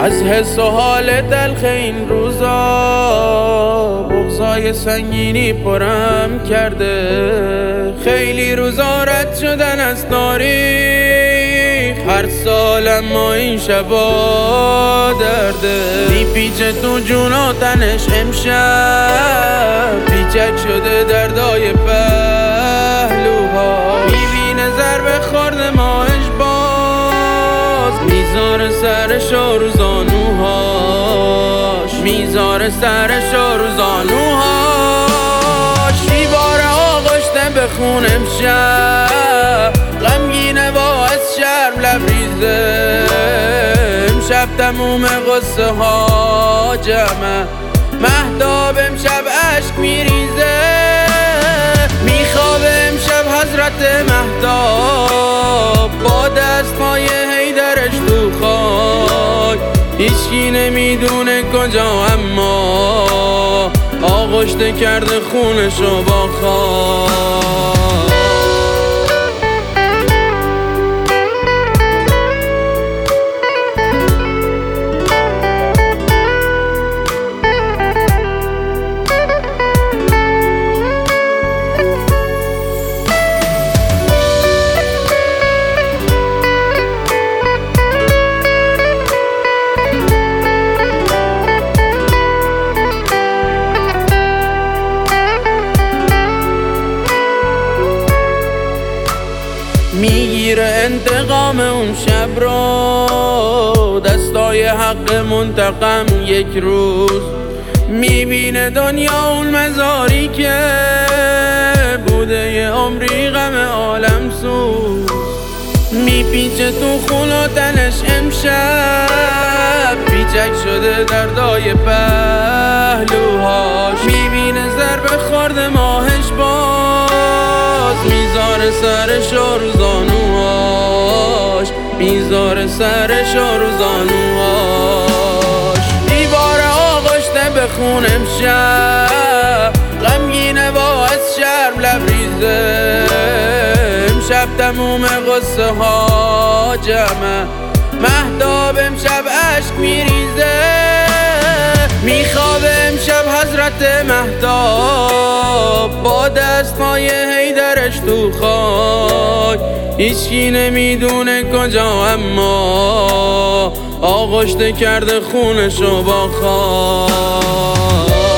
از حس و حال تلخ این روزا بغضای سنگینی پرم کرده. خیلی روزا رد شدن از تاریخ، هر سال اما این شبا درده. میپیچه تو جون و تنش امشب، پیچک شده دردای پهلوها. میبینه ضربه خورده ماهش باز، میذاره سرش رو زانوهاش، میذاره سرش رو زانوهاش. دیواره آغشته به خون امشب، غمگینه با از شرم لبریزه. امشب تموم قصه ها جمعه، مهتاب امشب عشق میریزه. میخوابه امشب حضرت مهتاب، با دستهای حیدرش تو خاک. هیچکی نمیدونه کجا، اما آغشته کرده خونشو با خاک. میگیره انتقام اون شب رو، دستای حق منتقم یک روز. میبینه دنیا اون مزاری که بوده یه عمری غم عالم سوز. میپیچه تو خون و تنش امشب، پیچک شده دردای پهلوهاش. میبینه ضربه خورده ماهش باز، میذاره سرش رو زانوهاش، میذاره سرش رو زانوهاش. دیواره آغشته به خون امشب، غمگینه با از شرم لبریزه. امشب تموم قصه ها جمعه، مهتاب امشب عشق میریزه. میخوابه امشب حضرت مهتاب، با دستهای حیدرش تو خاک. هیچکی نمیدونه کجا، اما آغشته کرده خونشو با خاک.